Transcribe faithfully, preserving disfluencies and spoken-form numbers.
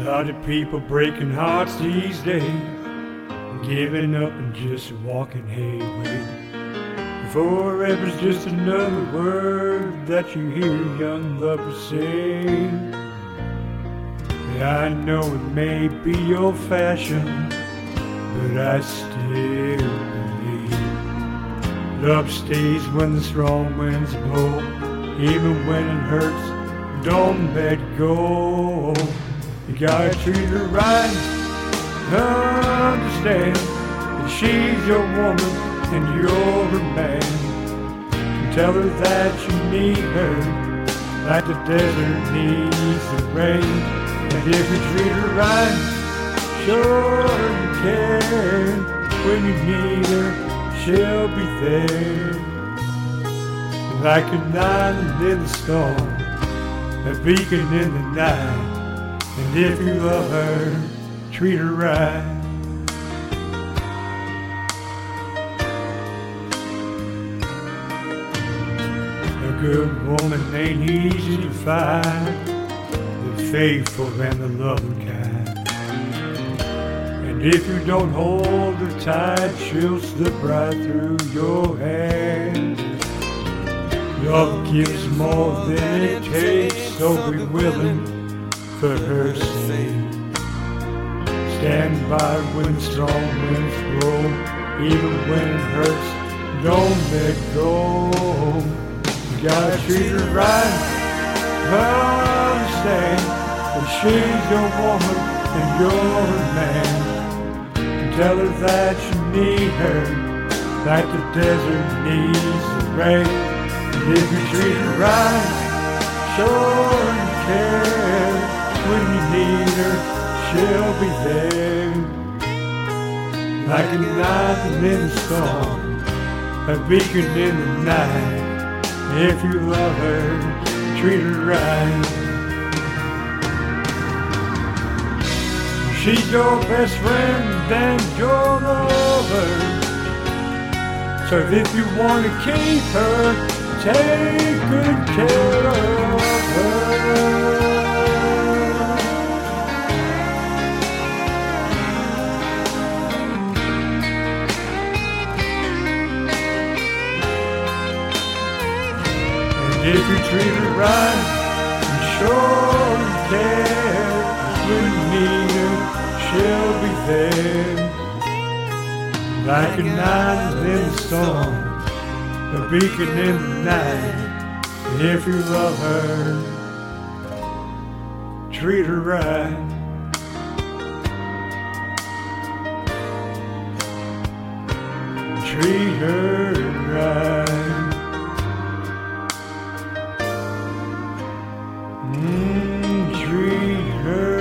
lot of people breaking hearts these days, giving up and just walking hayway. Forever's just another word that you hear young lovers say. Yeah, I know it may be old-fashioned, but I still believe love stays when the strong winds blow. Even when it hurts, don't let go. You gotta treat her right, understand that she's your woman and you're her man. Tell her that you need her like the desert needs the rain. And if you treat her right, sure you care. When you need her, she'll be there. Like an island in the storm, a beacon in the night. And if you love her, treat her right. A good woman ain't easy to find, the faithful and the loving kind. And if you don't hold her tight, she'll slip right through your hands. Love gives more than it takes, so be willing for her sake. Stand by when the strong winds blow, even when it hurts, don't let go. You gotta treat her right, understand that she's your woman and you're her man. Tell her that you need her like the desert needs the rain. And if you treat her right, sure you care. When you need her, she'll be there. Like an island in the storm, a beacon in the night. If you love her, treat her right. She's your best friend and your lover. So if you want to keep her, take good care of her. If you treat her right, you sure care. When you need her, she'll be there. Like an island in the storm, a beacon in the night. And if you love her, treat her right. Treat her right. Mm, treat her